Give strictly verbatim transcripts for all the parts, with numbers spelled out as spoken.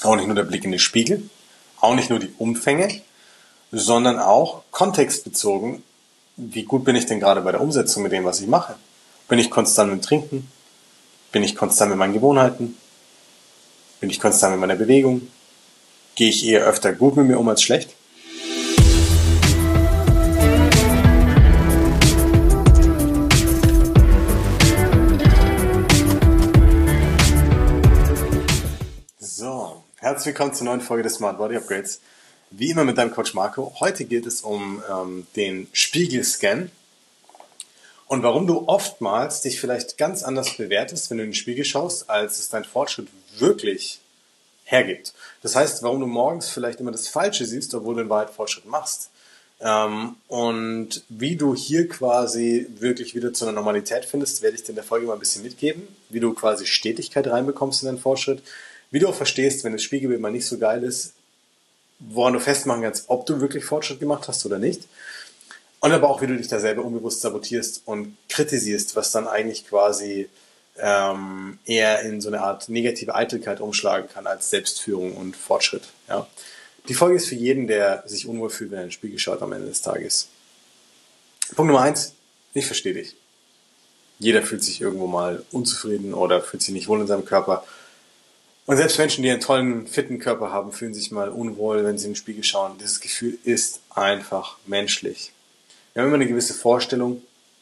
Auch nicht nur der Blick in den Spiegel, auch nicht nur die Umfänge, sondern auch kontextbezogen, wie gut bin ich denn gerade bei der Umsetzung mit dem, was ich mache? Bin ich konstant mit dem Trinken? Bin ich konstant mit meinen Gewohnheiten? Bin ich konstant mit meiner Bewegung? Gehe ich eher öfter gut mit mir um als schlecht? So, herzlich willkommen zur neuen Folge des Smart Body Upgrades. Wie immer mit deinem Coach Marco. Heute geht es um ähm, den Spiegelscan und warum du oftmals dich vielleicht ganz anders bewertest, wenn du in den Spiegel schaust, als es dein Fortschritt wirklich hergibt. Das heißt, warum du morgens vielleicht immer das Falsche siehst, obwohl du in Wahrheit Fortschritt machst. Ähm, und wie du hier quasi wirklich wieder zu einer Normalität findest, werde ich dir in der Folge mal ein bisschen mitgeben, wie du quasi Stetigkeit reinbekommst in deinen Fortschritt, wie du auch verstehst, wenn das Spiegelbild mal nicht so geil ist, woran du festmachen kannst, ob du wirklich Fortschritt gemacht hast oder nicht. Und aber auch, wie du dich da selber unbewusst sabotierst und kritisierst, was dann eigentlich quasi ähm, eher in so eine Art negative Eitelkeit umschlagen kann als Selbstführung und Fortschritt. Ja. Die Folge ist für jeden, der sich unwohl fühlt, wenn er in den Spiegel schaut am Ende des Tages. Punkt Nummer eins, ich verstehe dich. Jeder fühlt sich irgendwo mal unzufrieden oder fühlt sich nicht wohl in seinem Körper. Und selbst Menschen, die einen tollen, fitten Körper haben, fühlen sich mal unwohl, wenn sie in den Spiegel schauen. Dieses Gefühl ist einfach menschlich. Wir haben immer eine gewisse Vorstellung,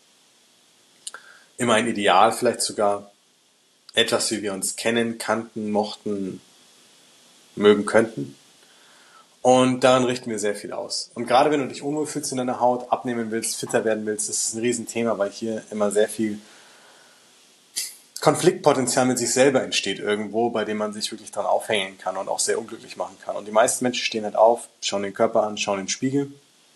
immer ein Ideal vielleicht sogar, etwas, wie wir uns kennen, kannten, mochten, mögen könnten. Und daran richten wir sehr viel aus. Und gerade wenn du dich unwohl fühlst in deiner Haut, abnehmen willst, fitter werden willst, ist es ein Riesenthema, weil hier immer sehr viel Konfliktpotenzial mit sich selber entsteht irgendwo, bei dem man sich wirklich dran aufhängen kann und auch sehr unglücklich machen kann. Und die meisten Menschen stehen halt auf, schauen den Körper an, schauen in den Spiegel.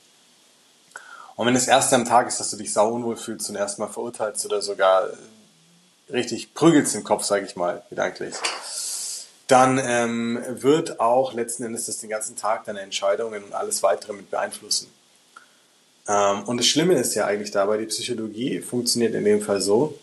Und wenn das erste am Tag ist, dass du dich sau unwohl fühlst und erstmal verurteilst oder sogar richtig prügelst im Kopf, sage ich mal, gedanklich, dann ähm, wird auch letzten Endes das den ganzen Tag deine Entscheidungen und alles weitere mit beeinflussen. Ähm, und das Schlimme ist ja eigentlich dabei, die Psychologie funktioniert in dem Fall so,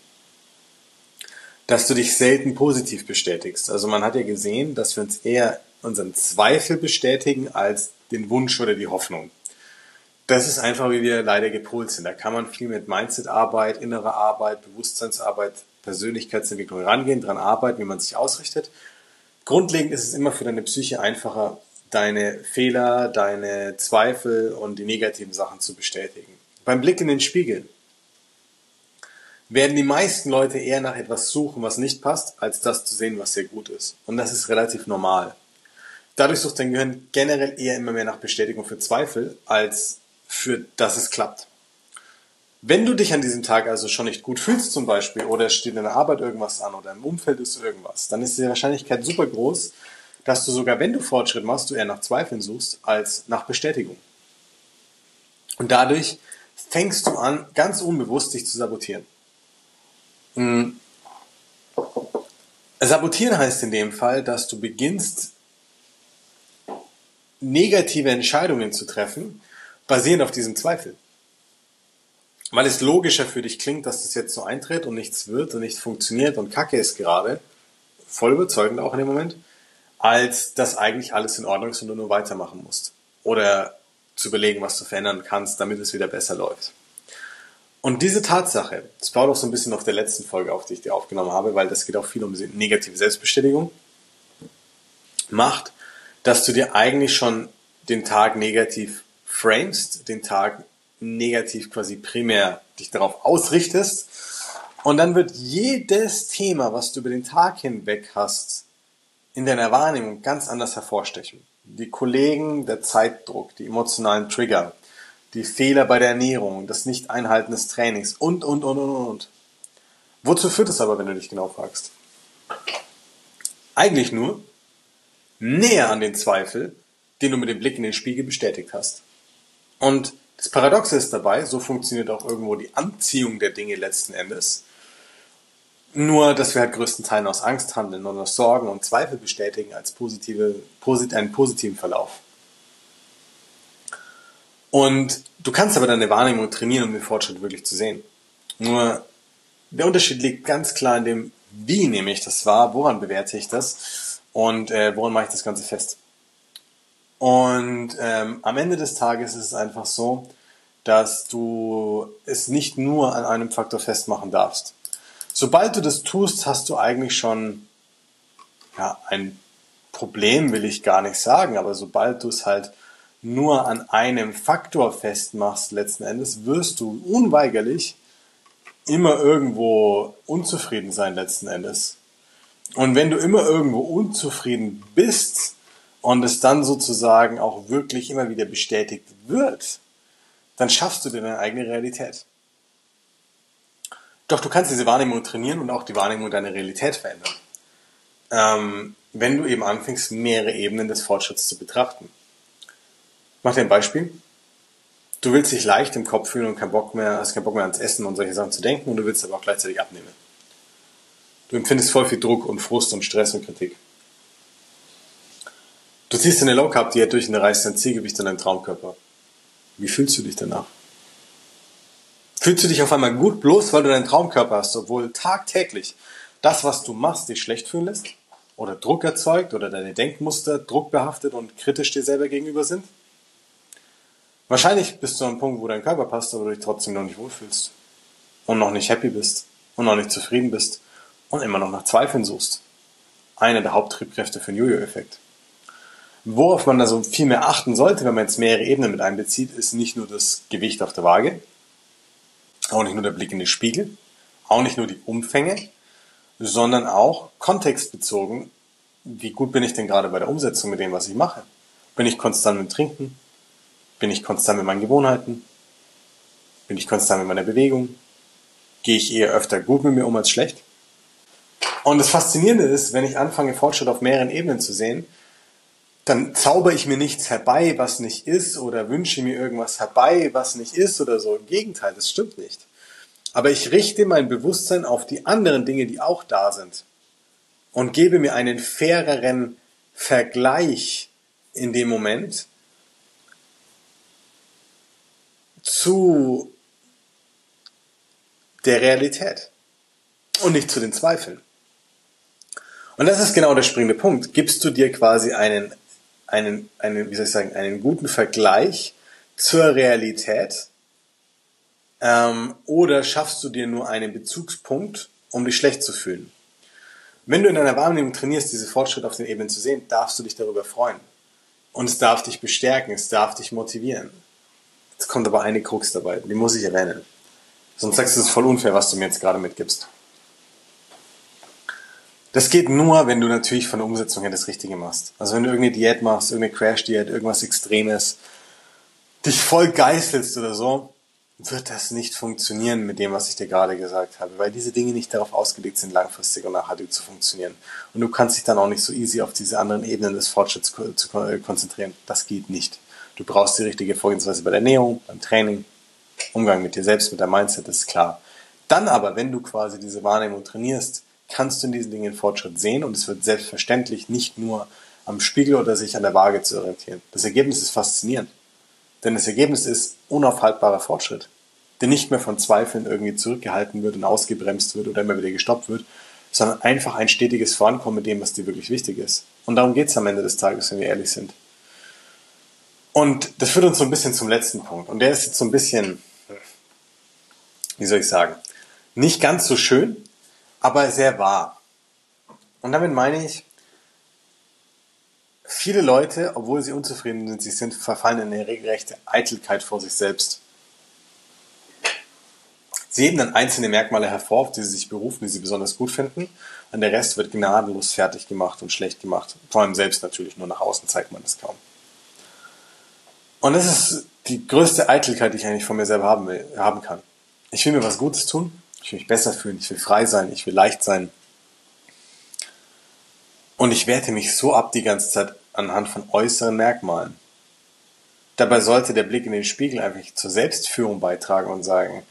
dass du dich selten positiv bestätigst. Also man hat ja gesehen, dass wir uns eher unseren Zweifel bestätigen als den Wunsch oder die Hoffnung. Das ist einfach, wie wir leider gepolt sind. Da kann man viel mit Mindset-Arbeit, innerer Arbeit, Bewusstseinsarbeit, Persönlichkeitsentwicklung rangehen, dran arbeiten, wie man sich ausrichtet. Grundlegend ist es immer für deine Psyche einfacher, deine Fehler, deine Zweifel und die negativen Sachen zu bestätigen. Beim Blick in den Spiegel werden die meisten Leute eher nach etwas suchen, was nicht passt, als das zu sehen, was sehr gut ist. Und das ist relativ normal. Dadurch sucht dein Gehirn generell eher immer mehr nach Bestätigung für Zweifel, als für, dass es klappt. Wenn du dich an diesem Tag also schon nicht gut fühlst zum Beispiel, oder es steht in der Arbeit irgendwas an oder im Umfeld ist irgendwas, dann ist die Wahrscheinlichkeit super groß, dass du sogar, wenn du Fortschritt machst, du eher nach Zweifeln suchst, als nach Bestätigung. Und dadurch fängst du an, ganz unbewusst dich zu sabotieren. Sabotieren heißt in dem Fall, dass du beginnst, negative Entscheidungen zu treffen, basierend auf diesem Zweifel. Weil es logischer für dich klingt, dass das jetzt so eintritt und nichts wird und nicht funktioniert und Kacke ist gerade, voll überzeugend auch in dem Moment, als dass eigentlich alles in Ordnung ist und du nur weitermachen musst. Oder zu überlegen, was du verändern kannst, damit es wieder besser läuft. Und diese Tatsache, das baut auch so ein bisschen auf der letzten Folge auf, die ich dir aufgenommen habe, weil das geht auch viel um negative Selbstbestätigung, macht, dass du dir eigentlich schon den Tag negativ framest, den Tag negativ quasi primär dich darauf ausrichtest und dann wird jedes Thema, was du über den Tag hinweg hast, in deiner Wahrnehmung ganz anders hervorstechen. Die Kollegen, der Zeitdruck, die emotionalen Trigger, die Fehler bei der Ernährung, das Nicht-Einhalten des Trainings und, und, und, und, und. Wozu führt es aber, wenn du dich genau fragst? Eigentlich nur näher an den Zweifel, den du mit dem Blick in den Spiegel bestätigt hast. Und das Paradoxe ist dabei, so funktioniert auch irgendwo die Anziehung der Dinge letzten Endes, nur dass wir halt größtenteils aus Angst handeln und aus Sorgen und Zweifel bestätigen als positive, posit- einen positiven Verlauf. Und du kannst aber deine Wahrnehmung trainieren, um den Fortschritt wirklich zu sehen. Nur der Unterschied liegt ganz klar in dem, wie nehme ich das wahr, woran bewerte ich das Und äh, woran mache ich das Ganze fest? Und ähm, am Ende des Tages ist es einfach so, dass du es nicht nur an einem Faktor festmachen darfst. Sobald du das tust, hast du eigentlich schon ja, ein Problem, will ich gar nicht sagen, aber sobald du es halt nur an einem Faktor festmachst, letzten Endes, wirst du unweigerlich immer irgendwo unzufrieden sein, letzten Endes. Und wenn du immer irgendwo unzufrieden bist und es dann sozusagen auch wirklich immer wieder bestätigt wird, dann schaffst du dir deine eigene Realität. Doch du kannst diese Wahrnehmung trainieren und auch die Wahrnehmung deiner Realität verändern. Ähm, wenn du eben anfängst, mehrere Ebenen des Fortschritts zu betrachten. Ich mache dir ein Beispiel. Du willst dich leicht im Kopf fühlen und keinen Bock mehr, hast keinen Bock mehr ans Essen und solche Sachen zu denken und du willst aber auch gleichzeitig abnehmen. Du empfindest voll viel Druck und Frust und Stress und Kritik. Du ziehst eine Low-Carb-Diät durch und erreichst dein Zielgewicht und deinen Traumkörper. Wie fühlst du dich danach? Fühlst du dich auf einmal gut, bloß weil du deinen Traumkörper hast, obwohl tagtäglich das, was du machst, dich schlecht fühlen lässt? Oder Druck erzeugt oder deine Denkmuster druckbehaftet und kritisch dir selber gegenüber sind? Wahrscheinlich bist du am Punkt, wo dein Körper passt, aber du dich trotzdem noch nicht wohlfühlst. Und noch nicht happy bist. Und noch nicht zufrieden bist. Und immer noch nach Zweifeln suchst. Einer der Haupttriebkräfte für den Jojo-Effekt. Worauf man also viel mehr achten sollte, wenn man jetzt mehrere Ebenen mit einbezieht, ist nicht nur das Gewicht auf der Waage, auch nicht nur der Blick in den Spiegel, auch nicht nur die Umfänge, sondern auch kontextbezogen, wie gut bin ich denn gerade bei der Umsetzung mit dem, was ich mache? Bin ich konstant mit dem Trinken? Bin ich konstant mit meinen Gewohnheiten? Bin ich konstant mit meiner Bewegung? Gehe ich eher öfter gut mit mir um als schlecht? Und das Faszinierende ist, wenn ich anfange, Fortschritt auf mehreren Ebenen zu sehen, dann zauber ich mir nichts herbei, was nicht ist, oder wünsche mir irgendwas herbei, was nicht ist oder so. Im Gegenteil, das stimmt nicht. Aber ich richte mein Bewusstsein auf die anderen Dinge, die auch da sind. Und gebe mir einen faireren Vergleich in dem Moment zu der Realität und nicht zu den Zweifeln. Und das ist genau der springende Punkt. Gibst du dir quasi einen, einen, einen, wie soll ich sagen, einen guten Vergleich zur Realität, ähm, oder schaffst du dir nur einen Bezugspunkt, um dich schlecht zu fühlen? Wenn du in deiner Wahrnehmung trainierst, diese Fortschritte auf den Ebenen zu sehen, darfst du dich darüber freuen. Und es darf dich bestärken, es darf dich motivieren. Jetzt kommt aber eine Krux dabei, die muss ich erwähnen. Sonst sagst du, es ist voll unfair, was du mir jetzt gerade mitgibst. Das geht nur, wenn du natürlich von der Umsetzung her das Richtige machst. Also wenn du irgendeine Diät machst, irgendeine Crash-Diät, irgendwas Extremes, dich voll geißelst oder so, wird das nicht funktionieren mit dem, was ich dir gerade gesagt habe, weil diese Dinge nicht darauf ausgelegt sind, langfristig und nachhaltig zu funktionieren. Und du kannst dich dann auch nicht so easy auf diese anderen Ebenen des Fortschritts zu konzentrieren. Das geht nicht. Du brauchst die richtige Vorgehensweise bei der Ernährung, beim Training, Umgang mit dir selbst, mit deinem Mindset, das ist klar. Dann aber, wenn du quasi diese Wahrnehmung trainierst, kannst du in diesen Dingen Fortschritt sehen und es wird selbstverständlich nicht nur am Spiegel oder sich an der Waage zu orientieren. Das Ergebnis ist faszinierend. Denn das Ergebnis ist unaufhaltbarer Fortschritt, der nicht mehr von Zweifeln irgendwie zurückgehalten wird und ausgebremst wird oder immer wieder gestoppt wird, sondern einfach ein stetiges Vorankommen mit dem, was dir wirklich wichtig ist. Und darum geht es am Ende des Tages, wenn wir ehrlich sind. Und das führt uns so ein bisschen zum letzten Punkt. Und der ist jetzt so ein bisschen, wie soll ich sagen, nicht ganz so schön, aber sehr wahr. Und damit meine ich, viele Leute, obwohl sie unzufrieden sind, sie sind, verfallen in eine regelrechte Eitelkeit vor sich selbst. Sie heben dann einzelne Merkmale hervor, auf die sie sich berufen, die sie besonders gut finden. Und der Rest wird gnadenlos fertig gemacht und schlecht gemacht. Vor allem selbst natürlich, nur nach außen zeigt man das kaum. Und das ist die größte Eitelkeit, die ich eigentlich von mir selber haben, will, haben kann. Ich will mir was Gutes tun, ich will mich besser fühlen, ich will frei sein, ich will leicht sein. Und ich werte mich so ab die ganze Zeit anhand von äußeren Merkmalen. Dabei sollte der Blick in den Spiegel einfach zur Selbstführung beitragen und sagen,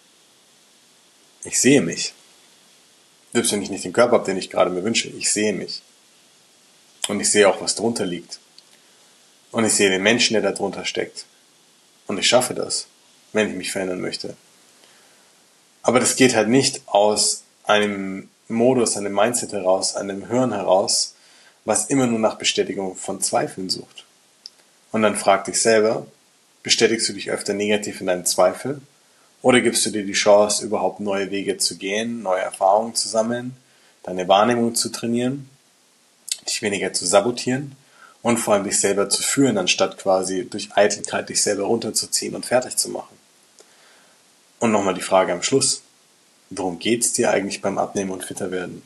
ich sehe mich. Selbst wenn ich nicht den Körper habe, den ich gerade mir wünsche, ich sehe mich. Und ich sehe auch, was drunter liegt. Und ich sehe den Menschen, der da drunter steckt. Und ich schaffe das, wenn ich mich verändern möchte. Aber das geht halt nicht aus einem Modus, einem Mindset heraus, einem Hirn heraus, was immer nur nach Bestätigung von Zweifeln sucht. Und dann frag dich selber, bestätigst du dich öfter negativ in deinen Zweifel oder gibst du dir die Chance, überhaupt neue Wege zu gehen, neue Erfahrungen zu sammeln, deine Wahrnehmung zu trainieren, dich weniger zu sabotieren und vor allem dich selber zu führen, anstatt quasi durch Eitelkeit dich selber runterzuziehen und fertig zu machen. Und nochmal die Frage am Schluss, worum geht's dir eigentlich beim Abnehmen und fitter werden?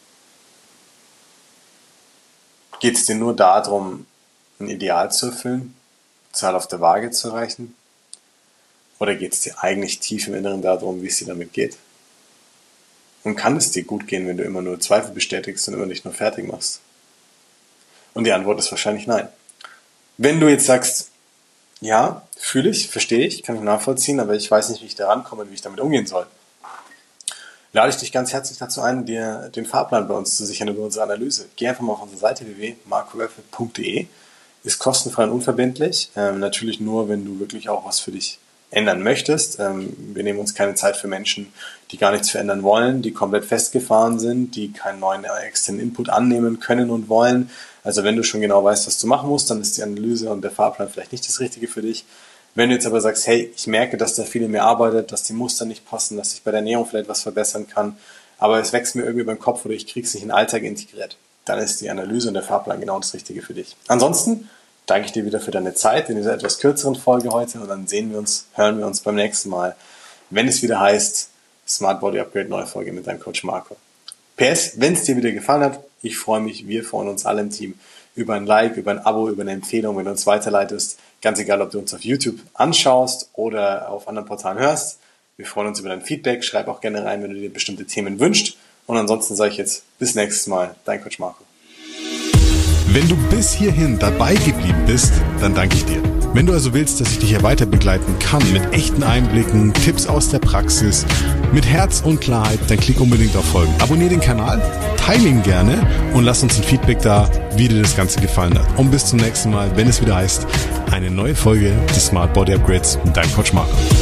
Geht es dir nur darum, ein Ideal zu erfüllen, Zahl auf der Waage zu erreichen? Oder geht es dir eigentlich tief im Inneren darum, wie es dir damit geht? Und kann es dir gut gehen, wenn du immer nur Zweifel bestätigst und immer dich nur fertig machst? Und die Antwort ist wahrscheinlich nein. Wenn du jetzt sagst, ja, fühle ich, verstehe ich, kann ich nachvollziehen, aber ich weiß nicht, wie ich da rankomme und wie ich damit umgehen soll, lade ich dich ganz herzlich dazu ein, dir den Fahrplan bei uns zu sichern über unsere Analyse. Geh einfach mal auf unsere Seite w w w punkt marco röffel punkt d e. Ist kostenfrei und unverbindlich. Ähm, natürlich nur, wenn du wirklich auch was für dich ändern möchtest. Ähm, wir nehmen uns keine Zeit für Menschen, die gar nichts verändern wollen, die komplett festgefahren sind, die keinen neuen externen Input annehmen können und wollen. Also wenn du schon genau weißt, was du machen musst, dann ist die Analyse und der Fahrplan vielleicht nicht das Richtige für dich. Wenn du jetzt aber sagst, hey, ich merke, dass da viel in mir arbeitet, dass die Muster nicht passen, dass ich bei der Ernährung vielleicht was verbessern kann, aber es wächst mir irgendwie beim Kopf oder ich kriege es nicht in den Alltag integriert, dann ist die Analyse und der Fahrplan genau das Richtige für dich. Ansonsten danke ich dir wieder für deine Zeit in dieser etwas kürzeren Folge heute und dann sehen wir uns, hören wir uns beim nächsten Mal, wenn es wieder heißt Smart Body Upgrade, neue Folge mit deinem Coach Marco. P S, wenn es dir wieder gefallen hat, ich freue mich, wir freuen uns alle im Team über ein Like, über ein Abo, über eine Empfehlung, wenn du uns weiterleitest. Ganz egal, ob du uns auf YouTube anschaust oder auf anderen Portalen hörst. Wir freuen uns über dein Feedback. Schreib auch gerne rein, wenn du dir bestimmte Themen wünschst. Und ansonsten sage ich jetzt bis nächstes Mal. Dein Coach Marco. Wenn du bis hierhin dabei geblieben bist, dann danke ich dir. Wenn du also willst, dass ich dich hier weiter begleiten kann mit echten Einblicken, Tipps aus der Praxis, mit Herz und Klarheit, dann klick unbedingt auf Folgen. Abonnier den Kanal, teile ihn gerne und lass uns ein Feedback da, wie dir das Ganze gefallen hat. Und bis zum nächsten Mal, wenn es wieder heißt, eine neue Folge des Smart Body Upgrades mit deinem Coach Marco.